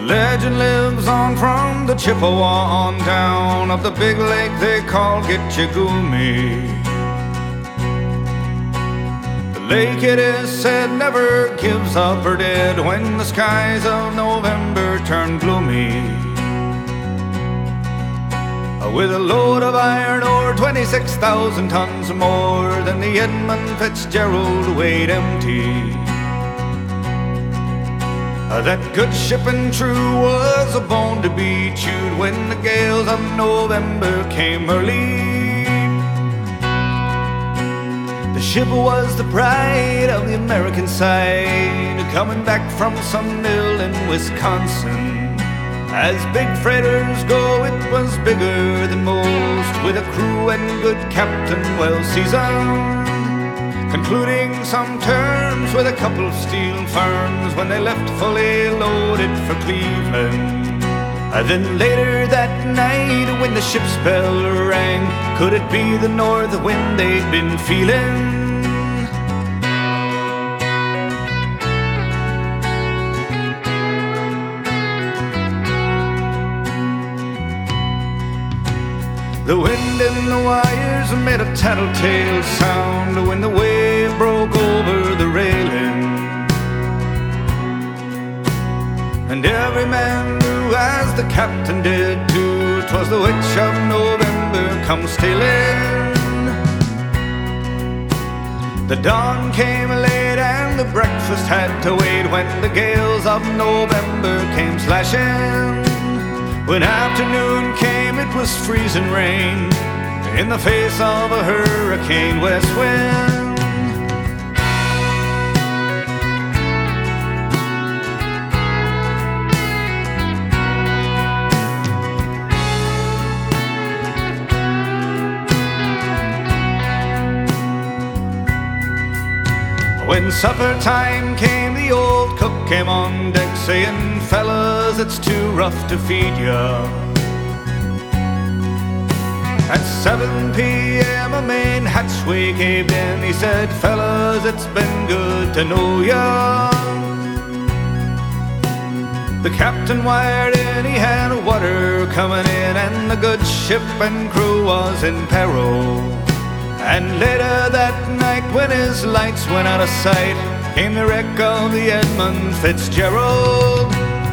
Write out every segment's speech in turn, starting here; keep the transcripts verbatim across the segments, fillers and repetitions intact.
Legend lives on from the Chippewa on down of the big lake they call Gitchagumi. The lake, it is said, never gives up or dead when the skies of November turn gloomy. With a load of iron ore, twenty-six thousand tons more than the Edmund Fitzgerald weighed empty. That good ship and true was a bone to be chewed when the gales of November came early. The ship was the pride of the American side, coming back from some mill in Wisconsin. As big freighters go, it was bigger than most, with a crew and good captain well seasoned, concluding some terms with a couple of steel firms when they left fully loaded for Cleveland. And then later that night when the ship's bell rang, could it be the north wind they'd been feeling? The wind in the wires made a tattletale sound when the wave broke over the railing. And every man knew, as the captain did too, 'twas the witch of November come sailing. The dawn came late and the breakfast had to wait when the gales of November came slashing. When afternoon came, it was freezing rain in the face of a hurricane west wind. When supper time came, the old cook came on deck saying, "Fellas, it's too rough to feed ya." At seven p m a main hatchway caved in. He said, "Fellas, it's been good to know ya." The captain wired in, he had water coming in, and the good ship and crew was in peril. And later that night, when his lights went out of sight, came the wreck of the Edmund Fitzgerald.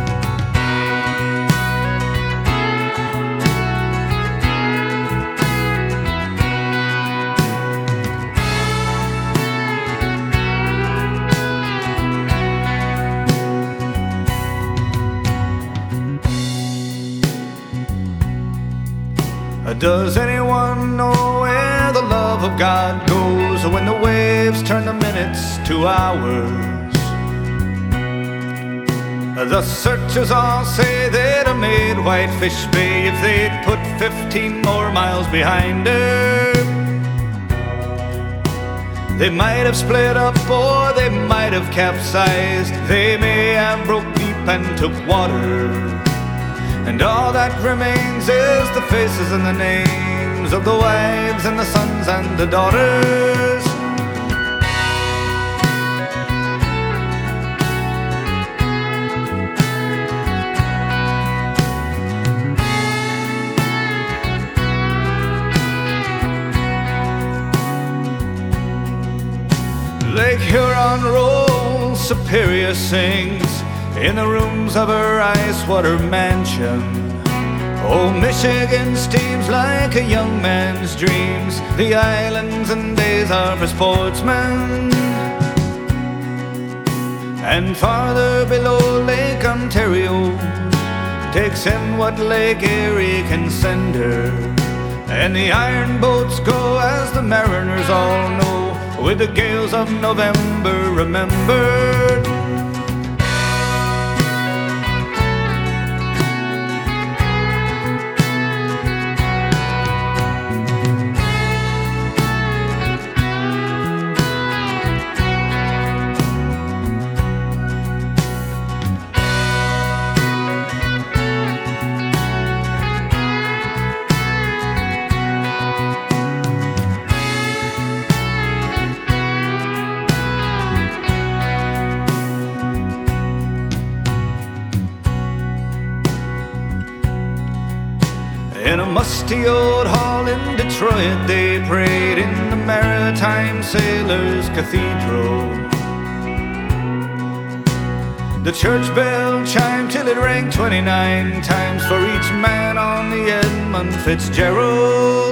Does anyone know where the love of God goes when the waves turn the minutes to hours? The searchers all say they'd have made Whitefish Bay if they'd put fifteen more miles behind her. They might have split up or they might have capsized. They may have broke deep and took water. And all that remains is the faces and the names of the wives and the sons and the daughters. Lake Huron rolls, Superior sings in the rooms of her ice-water mansion. Oh, Michigan steams like a young man's dreams. The islands and days are for sportsmen. And farther below, Lake Ontario takes in what Lake Erie can send her. And the iron boats go, as the mariners all know, with the gales of November remembered. musty old hall in Detroit, they prayed in the Maritime Sailors Cathedral. The church bell chimed till it rang twenty-nine times for each man on the Edmund Fitzgerald.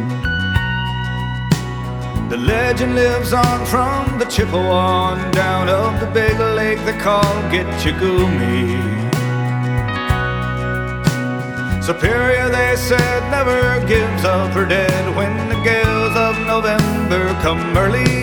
The legend lives on from the Chippewa down of the big lake they call Gitchagumi. Superior, they said, never gives up her dead when the gales of November come early